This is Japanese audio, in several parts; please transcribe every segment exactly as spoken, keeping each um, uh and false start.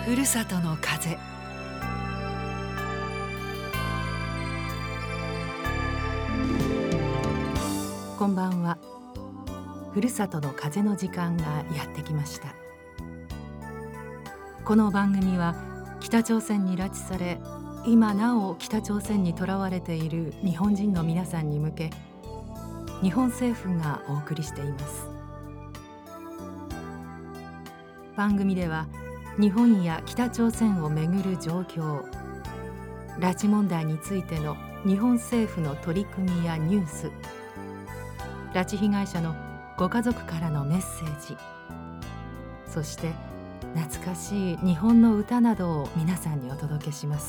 ふるさとの風。こんばんは。ふるさとの風の時間がやってきました。この番組は北朝鮮に拉致され、今なお北朝鮮にとらわれている日本人の皆さんに向け、日本政府がお送りしています。番組では日本や北朝鮮をめぐる状況、拉致問題についての日本政府の取り組みやニュース、拉致被害者のご家族からのメッセージ、そして懐かしい日本の歌などを皆さんにお届けします。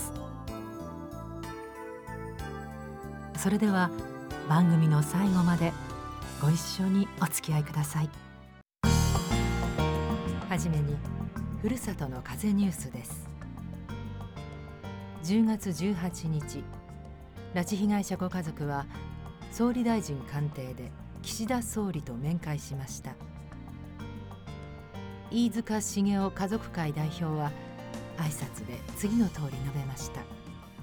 それでは番組の最後までご一緒にお付き合いください。はじめにふるさとの風ニュースです。じゅうがつじゅうはちにち、拉致被害者ご家族は総理大臣官邸で岸田総理と面会しました。飯塚繁雄家族会代表は挨拶で次の通り述べました。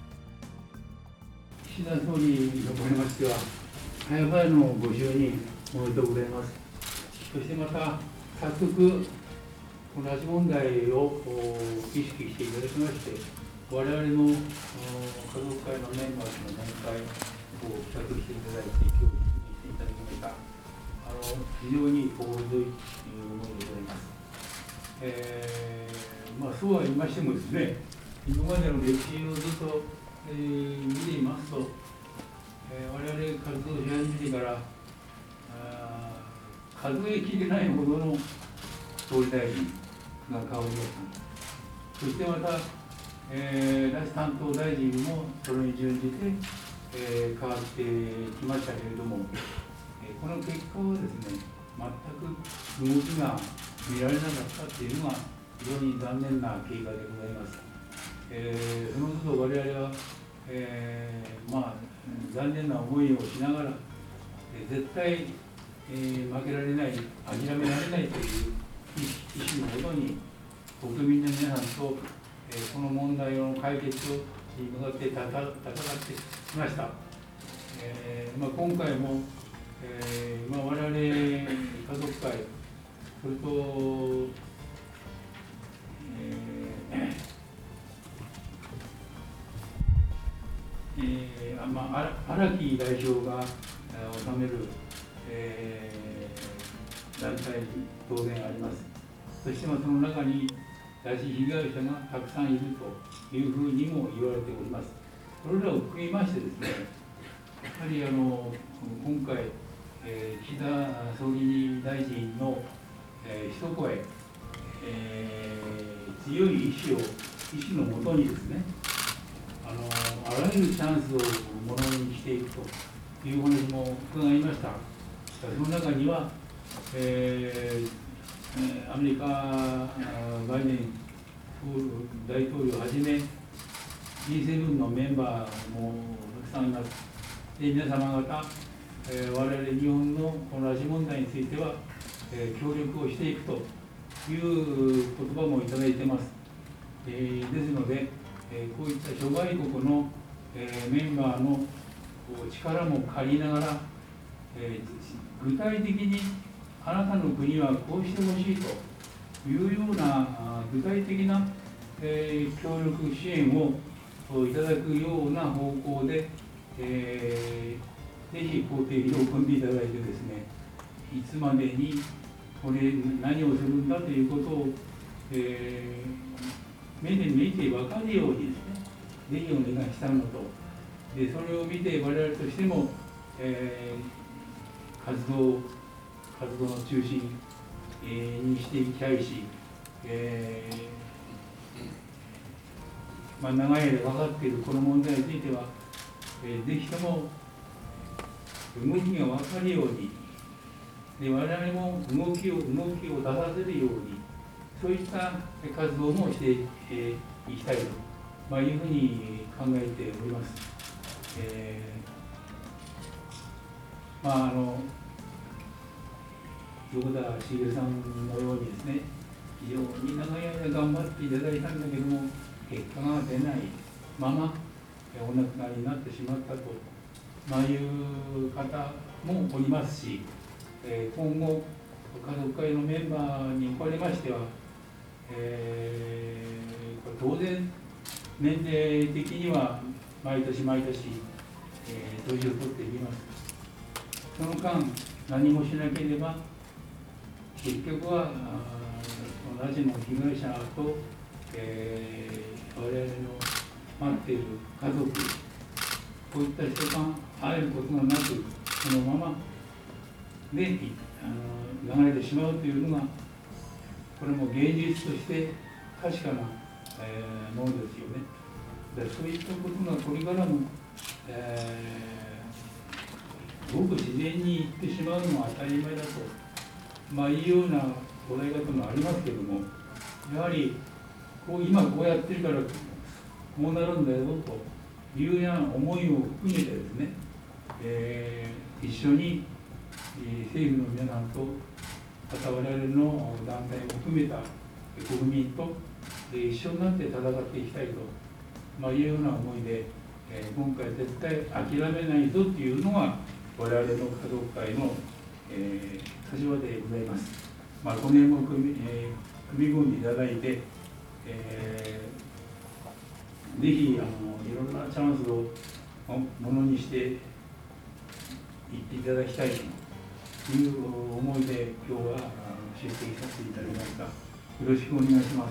岸田総理におかれましては、早々のご就任おめでとうございます。そしてまた早速この拉致問題を意識していただきまして、我々の家族会のメンバーとの面会を企画していただいて、今日実現していただきました。あの非常に心強いという思いでございます。えーまあ、そうは言いましてもですね、今までの歴史をずっと、えー、見ていますと、えー、我々活動し始めてから数えきれないほどの総理大臣が変わりました。そしてまた、えー、拉致担当大臣もそれに準じて、えー、変わってきましたけれども、えー、この結果はですね、全く動きが見られなかったというのが非常に残念な経過でございます。えー、その都度我々は、えー、まあ残念な思いをしながら、えー、絶対、えー、負けられない、諦められないという意思のもとに国民の皆さんと、えー、この問題の解決に向かって戦ってきました。えーまあ、今回も、えーまあ、我々家族会、それと、えーえーまあ、荒木代表が治める、えー、団体当然あります。そして、まあ、その中に拉致被害者がたくさんいるというふうにも言われております。それらを含みましてですね、やはりあの今回、えー、岸田総理大臣の、えー、一声、えー、強い意志を意志のもとにですね、あのあらゆるチャンスをものにしていくという話も伺いました。その中には、えー、アメリカバイデン大統領をはじめ ジーセブン のメンバーもたくさんいます。で皆様方、えー、我々日本のこの拉致問題については、えー、協力をしていくという言葉もいただいています。えー、ですので、えー、こういった諸外国の、えー、メンバーの力も借りながら、えー、具体的にあなたの国はこうしてほしいというような具体的な、えー、協力支援をいただくような方向で、えー、ぜひ工程に組んでいただいてですね、いつまでにこれ何をするんだということを、えー、目で見て分かるようにですね、ぜひお願いしたのと、でそれを見て我々としても、えー、活動活動の中心、えー、にしていきたいし、えーまあ、長い間分かっているこの問題については、えー、ぜひとも動きが分かるように、で我々も動きを動きを出させるように、そういった活動もしてい、えー、きたいと、まあ、いうふうに考えております。えー、まああの横田茂さんのようにですね、 非常に長い間頑張っていただいたんだけども、結果が出ないままお亡くなりになってしまったと、まあ、いう方もおりますし、えー、今後、家族会のメンバーにおかれましては、えー、当然、年齢的には毎年毎年、えー、年を取っていきます。その間、何もしなければ、結局は、拉致の被害者と、えー、我々の待っている家族、こういった人が会えることもなく、そのままであの流れてしまうというのが、これも現実として確かな、えー、ものですよね。でそういったことがこれからも、えー、ごく自然にいってしまうのが当たり前だと、まあ、いうような捉え方もありますけれども、やはりこう今こうやってるからこうなるんだよというような思いを含めてですね、えー、一緒に政府の皆さんと、また我々の団体を含めた国民と一緒になって戦っていきたいと、まあ、いうような思いで、えー、今回絶対諦めないぞというのが我々の家族会の、えー、立場でございます。まあ、この辺も組み、えー、組み込んでいただいて、えー、ぜひあのいろんなチャンスをものにしていっていただきたいという思いで今日は出席させていただきました。よろしくお願いします。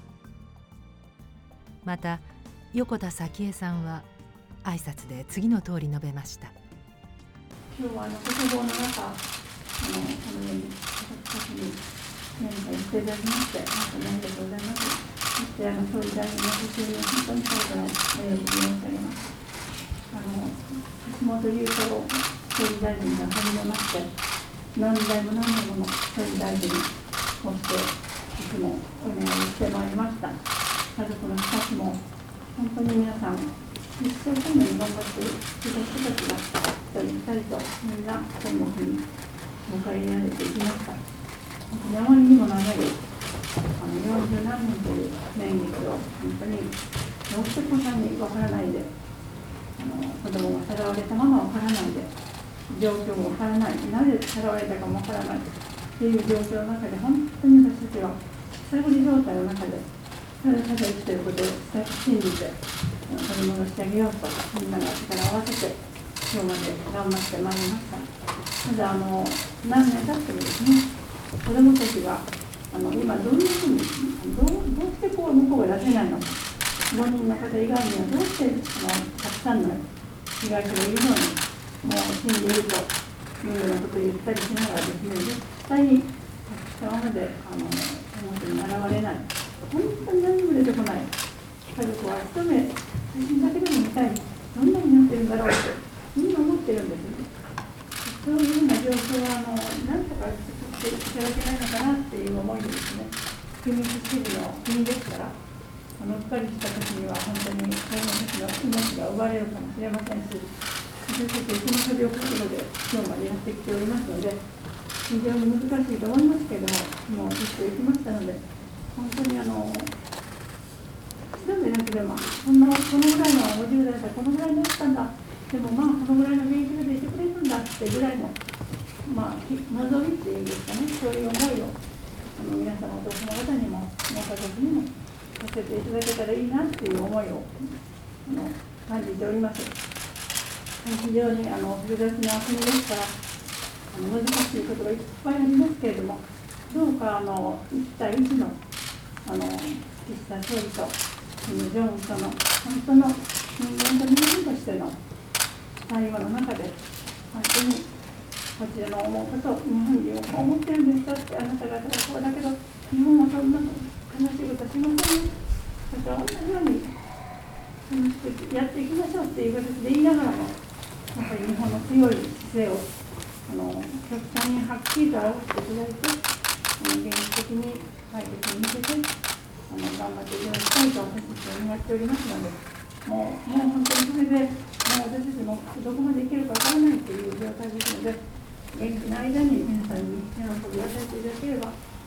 また横田早紀江さんは挨拶で次の通り述べました。 今日はあのご多忙の中、あのこのように私たちに何か言っていただきまして本当にありがとうございます。そしてあの総理大臣のご就任本当に最後の名誉を申し上げます。あの橋本優太郎総理大臣がはじめまして何代も何代もの総理大臣をしていつもお願いしてまいりました。家族の人たちも本当に皆さん一生懸命に頑張っている人たちが一人二人とみんな本国に迎え入れられていきました。本当にあまりにも長いあのよんじゅうなんねんという年月を本当にどうして子さんに分からないで、あの子供がさらわれたまま分からないで、状況も分からない、なぜさらわれたかも分からないという状況の中で、本当に私たちは探り状態の中でただただ生きていることを信じて取り戻してあげようとみんなが力を合わせて今日まで頑張ってまいりました。ただあの何年経ってもですね、子どもたちがあの今どういうふうにどう、どうしてこう向こうが出せないのか、ごにんの方以外にはどうしてあのたくさんの被害者がいるのにもう死んでいるというようなことを言ったりしながらですね、絶対にたくさんまであの表に現れない、本当に何も出てこない。家族は一目写真だけでも見たい、どんなになってるんだろうとみんな思ってるんですね。そういうような状況はあの何とかしていただけないのかなっていう思いでですね、国主義の国ですから、あのうっかりした時には本当に子どもたちの命が奪われるかもしれませんし、私たちその壁を覚悟で今日までやってきておりますので、非常に難しいと思いますけれども、もうずっと行きましたので、本当にあの一人でなくてもこんなこのぐらいのごじゅう代だったらこのぐらいになったんだ、でもまあこのぐらいの元気でいてくれるんだってぐらいのまあ望みっていうんですかね、そういう思いをあの皆様お父様方にもご家族にもさせていただけたらいいなっていう思いをあの感じております。非常にあの複雑な国ですからあの難しいことがいっぱいありますけれども、どうかあの一対一のあの岸田総理とキム・ジョンウンとの本当の人間と人間としての対話の中で、本当にこちらの思うことを、日本人はこう思ってるんですかって、あなた方がこうだけど日本はそんな悲しいことはしませんよ、だから同じように楽しくやっていきましょうっていう形で言いながらも、やっぱり日本の強い姿勢をあの極端にはっきりと表していただいて、現実的に解決に向けてあの頑張っていただきたいと私たちは願っておりますので、もう、もう本当にそれで、もう私たちもどこまでいけるかわからないという状態ですので、元気な間に皆さんに喜びを与えていただければ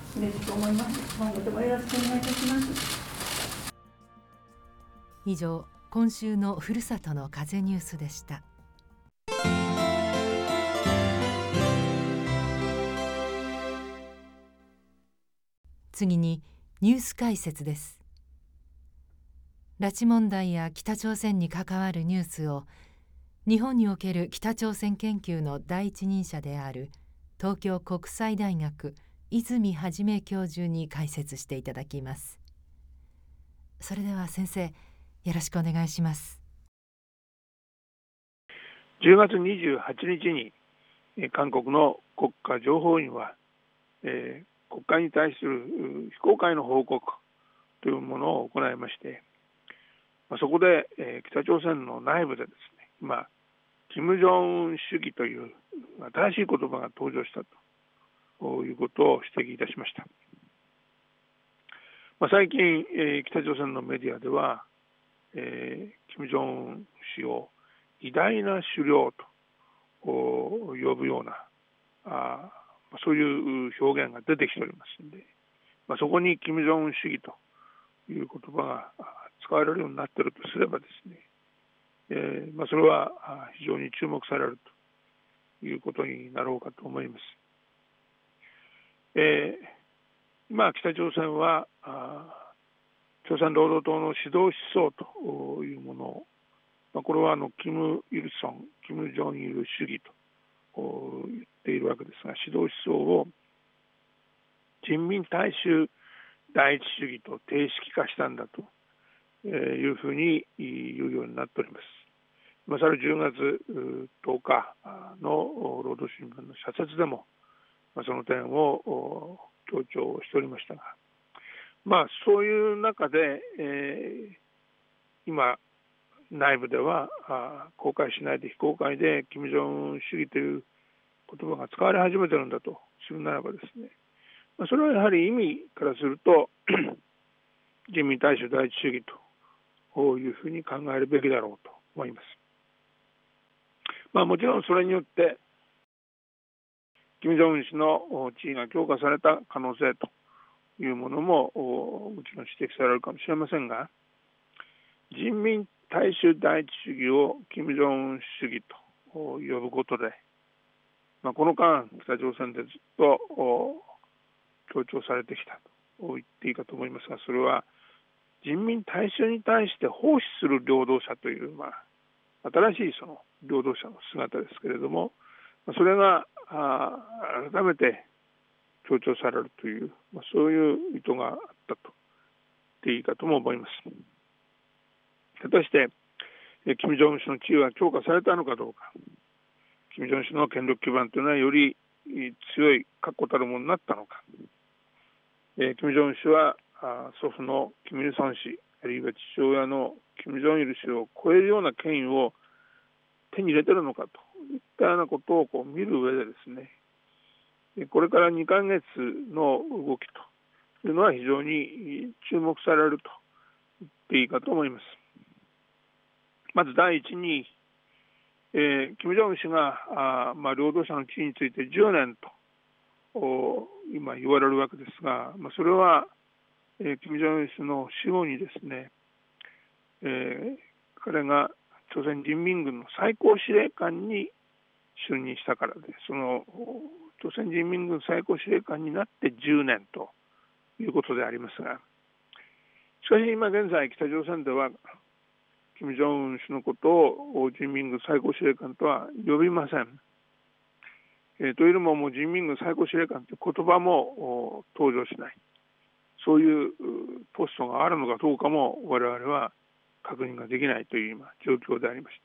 嬉しく思います。今後ともよろしくお願いいたします。 以上、今週のふるさとの風ニュースでした。次にニュース解説です。拉致問題や北朝鮮に関わるニュースを日本における北朝鮮研究の第一人者である東京国際大学泉元教授に解説していただきます。それでは先生、よろしくお願いします。 じゅうがつにじゅうはちにちに韓国の国家情報院は、えー国会に対する非公開の報告というものを行いまして、まあ、そこで、えー、北朝鮮の内部でですね、今、金正恩主義という新しい言葉が登場したということを指摘いたしました。まあ、最近、えー、北朝鮮のメディアでは、えー、金正恩氏を偉大な首領と呼ぶようなあそういう表現が出てきておりますので、まあ、そこに金正恩主義という言葉が使われるようになっているとすればですね、えーまあ、それは非常に注目されるということになろうかと思います。えー、今北朝鮮は朝鮮労働党の指導思想というものを、まあ、これはあのキム・イルソン、キム・ジョンイル主義と言っているわけですが、指導思想を人民大衆第一主義と定式化したんだというふうに言うようになっております。今更じゅうがつとおかの労働新聞の社説でもその点を強調しておりましたが、まあそういう中で、えー、今内部では公開しないで非公開で金正恩主義という言葉が使われ始めているんだとするならばですね、それはやはり意味からすると人民大衆第一主義というふうに考えるべきだろうと思います。まあ、もちろんそれによって金正恩氏の地位が強化された可能性というものももちろん指摘されるかもしれませんが、人民大衆第一主義を金正恩主義と呼ぶことで、まあ、この間北朝鮮でずっと強調されてきたと言っていいかと思いますが、それは人民大衆に対して奉仕する労働者という、まあ、新しいその労働者の姿ですけれども、それが改めて強調されるという、まあ、そういう意図があったと言っていいかとも思います。果たして金正恩氏の地位は強化されたのかどうか、金正恩氏の権力基盤というのはより強い確固たるものになったのか、えー、金正恩氏は祖父の金日成氏あるいは父親の金正日氏を超えるような権威を手に入れているのかといったようなことをこう見る上でですね、これからにかげつの動きというのは非常に注目されると言っていいかと思います。まず第一に、えー、金正恩氏があ、まあ、労働者の地位についてじゅうねんと今言われるわけですが、まあ、それは、えー、金正恩氏の死後にですね、えー、彼が朝鮮人民軍の最高司令官に就任したからで、その朝鮮人民軍最高司令官になってじゅうねんということでありますが、しかし今現在北朝鮮では金正恩氏のことを人民軍最高司令官とは呼びません。えー、というのももう人民軍最高司令官という言葉も登場しない、そういうポストがあるのかどうかも我々は確認ができないという今状況でありまして、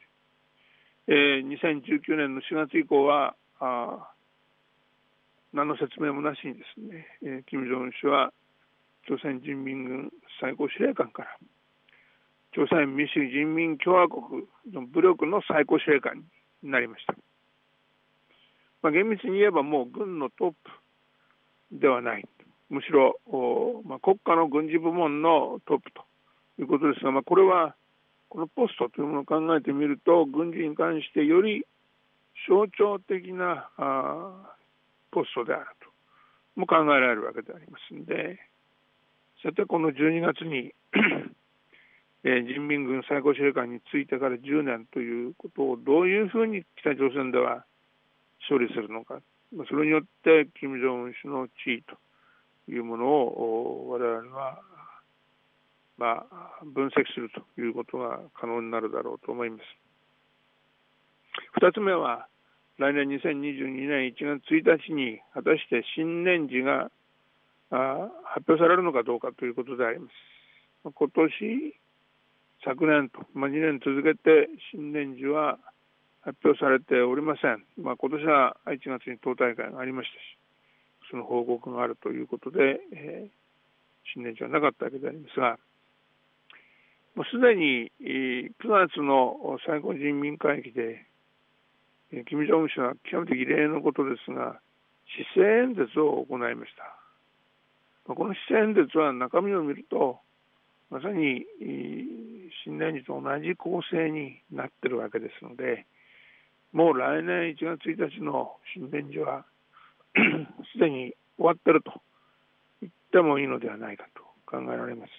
えー、にせんじゅうきゅうねんのしがつ以降はあ何の説明もなしにですね、えー、金正恩氏は朝鮮人民軍最高司令官から朝鮮民主主義人民共和国の武力の最高司令官になりました。まあ、厳密に言えばもう軍のトップではない、むしろ、まあ、国家の軍事部門のトップということですが、まあ、これはこのポストというものを考えてみると軍事に関してより象徴的なあポストであるも考えられるわけでありますので、さてこのじゅうにがつにえー、人民軍最高司令官についてからじゅうねんということをどういうふうに北朝鮮では処理するのか、それによって金正恩氏の地位というものを我々は、まあ、分析するということが可能になるだろうと思います。ふたつめは来年にせんにじゅうにねんいちがつついたちに果たして新年次があ発表されるのかどうかということであります。今年昨年と、まあ、にねん続けて新年次は発表されておりません。まあ、今年はいちがつに党大会がありましたし、その報告があるということで、えー、新年次はなかったわけでありますが、もうすでにくがつの最高人民会議で、金正恩氏は極めて異例のことですが、施政演説を行いました。この施政演説は中身を見ると、まさに新年次と同じ構成になっているわけですので、もう来年いちがつついたちの新年次はすでに終わっていると言ってもいいのではないかと考えられます。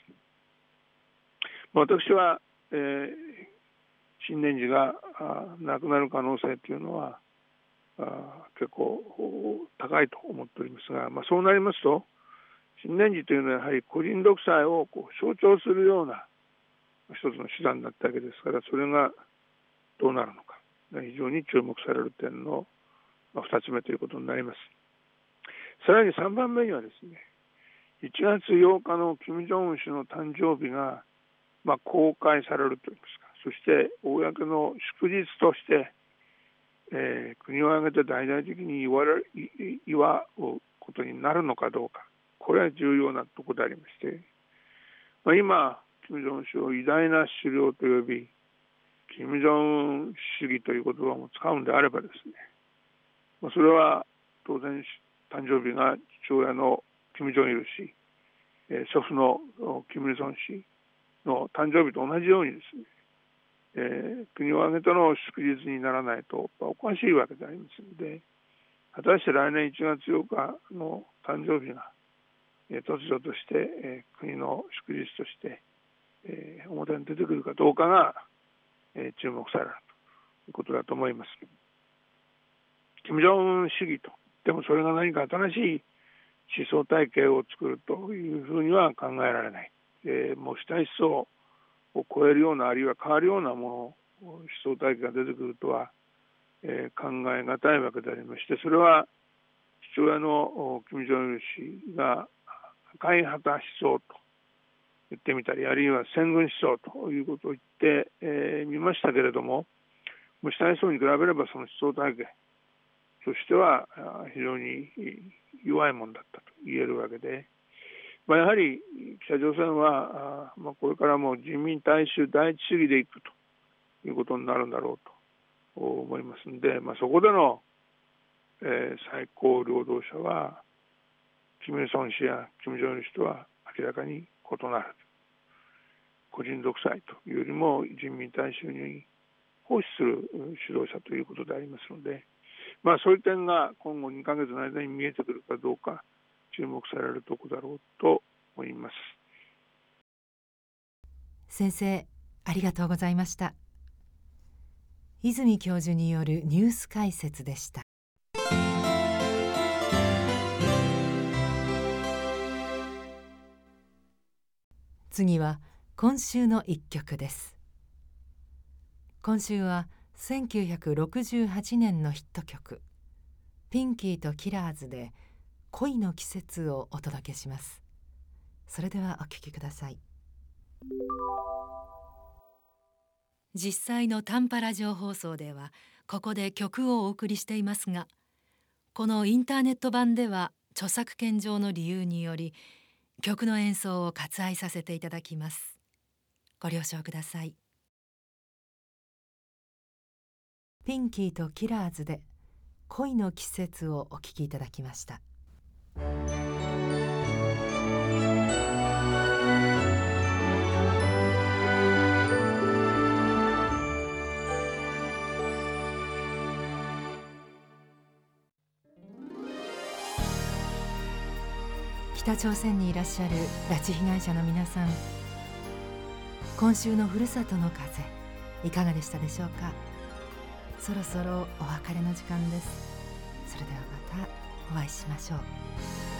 私は、えー、新年次がなくなる可能性というのは結構高いと思っておりますが、まあ、そうなりますと新年次というのはやはり個人独裁をこう象徴するような一つの手段だったわけですから、それがどうなるのか非常に注目される点のふたつめということになります。さらにさんばんめにはですね、いちがつようかの金正恩氏の誕生日がまあ、公開されるといいますか、そして公の祝日として、えー、国を挙げて大々的に祝うことになるのかどうか、これは重要なところでありまして、まあ、今、金正恩氏を偉大な首領と呼び、金正恩主義という言葉も使うんであればですね、まあ、それは当然誕生日が父親の金正日氏、えー、祖父の金日成氏の誕生日と同じようにですね、えー、国を挙げての祝日にならないとおかしいわけでありますので、果たして来年いちがつようかの誕生日が、えー、突如として、えー、国の祝日として、えー、表に出てくるかどうかが、えー、注目されるということだと思います。金正恩主義と、でもそれが何か新しい思想体系を作るというふうには考えられない。えー、もう主体思想を超えるようなあるいは変わるようなもの思想体系が出てくるとは、えー、考えがたいわけでありまして、それは父親の金正日氏が赤い旗思想と言ってみたり、あるいは戦軍思想ということを言ってみ、えー、ましたけれども、主体思想に比べればその思想体系としては非常に弱いものだったと言えるわけで、まあ、やはり北朝鮮は、まあ、これからも人民大衆第一主義でいくということになるんだろうと思いますので、まあ、そこでの、えー、最高領導者は金日成氏や金正恩氏とは明らかに異なる。個人独裁というよりも人民大衆に奉仕する指導者ということでありますので、まあ、そういう点が今後にかげつの間に見えてくるかどうか注目されるところだろうと思います。 先生、ありがとうございました。泉教授によるニュース解説でした。次は今週の一曲です。今週はせんきゅうひゃくろくじゅうはちねんのヒット曲ピンキーとキラーズで恋の季節をお届けします。それではお聴きください。実際の短波ラジオ放送ではここで曲をお送りしていますが、このインターネット版では著作権上の理由により曲の演奏を割愛させていただきます。ご了承ください。ピンキーとキラーズで恋の季節をお聴きいただきました。 北朝鮮にいらっしゃる拉致被害者の皆さん、今週のふるさとの風いかがでしたでしょうか。そろそろお別れの時間です。それではまたお会いしましょう。